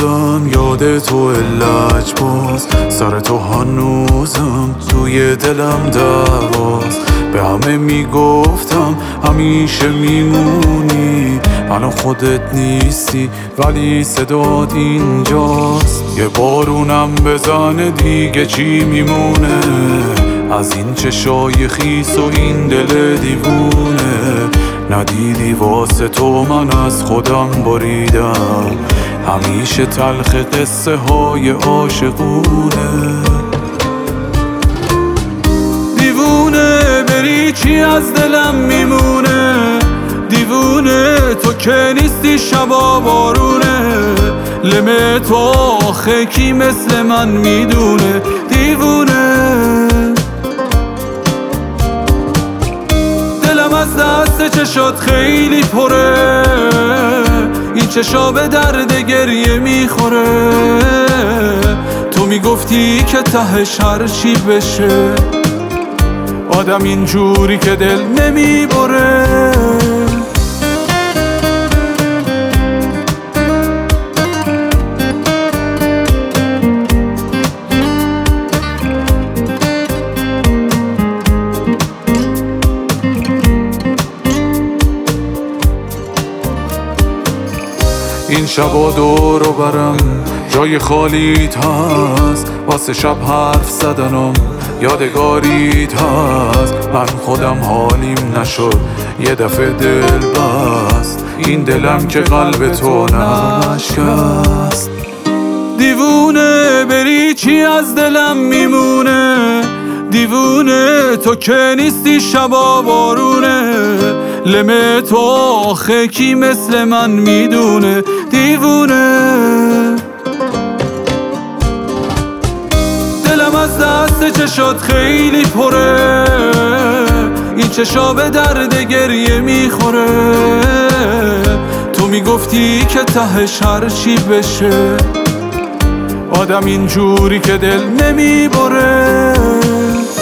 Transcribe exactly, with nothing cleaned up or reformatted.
بازم یاد تو لج باز، سر تو هنوزم توی دلم دواز. به همه میگفتم همیشه میمونی، الان خودت نیستی ولی صدات اینجاست. یه بارونم بزنه دیگه چی میمونه از این چشای خیس و این دل دیوونه. ندیدی واسه تو من از خودم بریدم، همیشه تلخ قصه های عاشقونه. دیوونه بری چی از دلم میمونه، دیوونه تو که نیستی شبا بارونه. لمه تو آخه کی مثل من میدونه، دیوونه. دلم از دست چشات خیلی پره، این چشا به درد گریه میخوره. تو میگفتی که تهش هر چی بشه، آدم اینجوری که دل نمیبره. این شبا دور و برم جای خالیت هست، واسه شب حرف زدنم یادگاریت هست. من خودم حالیم نشد یه دفعه دل بست، این دلم که قلب تو نشکست. دیوونه بری چی از دلم میمونه، دیوونه تو که نیستی شبا بارونه. لمه تو آخه کی مثل من میدونه، دیوونه. دلم از دست چشات خیلی پره، این چشا به درد گریه میخوره. تو میگفتی که تهش هر چی بشه، آدم اینجوری که دل نمیبره.